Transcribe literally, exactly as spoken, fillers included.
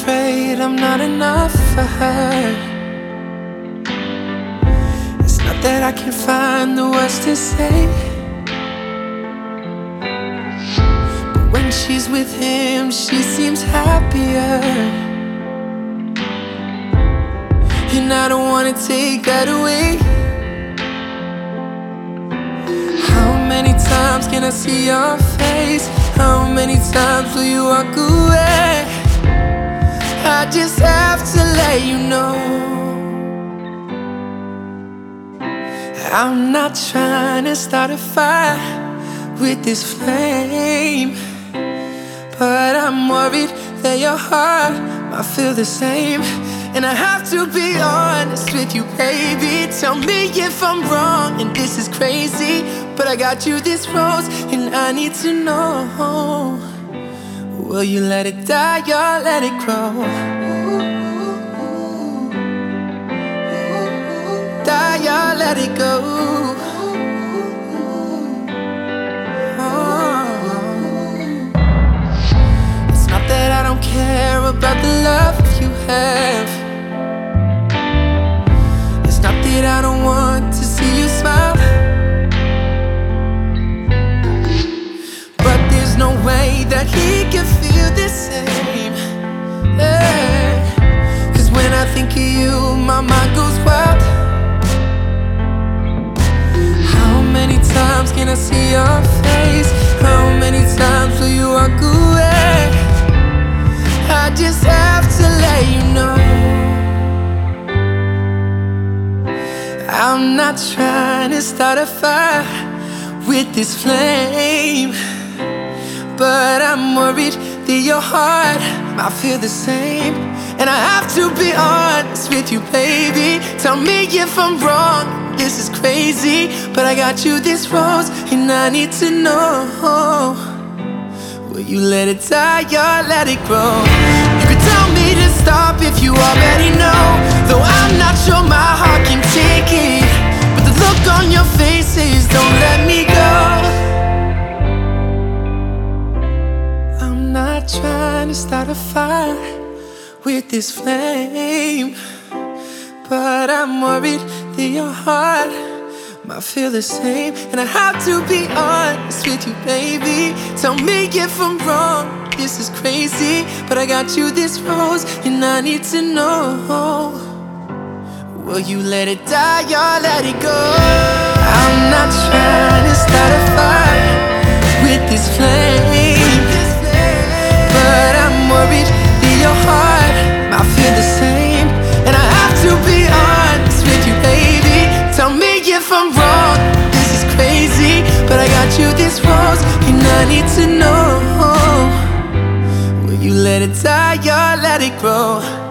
afraid I'm not enough for her. It's not that I can't find the words to say, but when she's with him, she seems happier. And I don't wanna take that away. How many times can I see your face? How many times will you walk away? I just have to let you know, I'm not trying to start a fire with this flame, but I'm worried that your heart might feel the same. And I have to be honest with you, baby. Tell me if I'm wrong and this is crazy, but I got you this rose and I need to know, will you let it die or let it grow? Die or let it go? Oh. It's not that I don't care about the love you have. It's not that I don't want to see you smile, but there's no way that he can feel the same. Yeah. Cause when I think of you, my mind goes wild. How many times can I see your face? How many times will you walk away? I just have to let you know, I'm not trying to start a fire with this flame, but I'm worried that your heart might feel the same. And I have to be honest with you, baby. Tell me if I'm wrong, this is crazy, but I got you this rose and I need to know, will you let it die or let it grow? You could tell me to stop if you already know, though I'm not sure my heart can take it, but the look on your face says don't let me go. I'm not trying to start a fire with this flame, but I'm worried that your heart might feel the same. And I have to be honest with you, baby. Tell me if I'm wrong, this is crazy, but I got you this rose and I need to know, will you let it die or let it go? I'm not trying to start a fire with this flame, but I'm worried that your heart might feel the same. And I have to be honest with you, baby. Tell me if I'm wrong, this is crazy, but I got you this rose and I need to know, will you let it die or let it grow?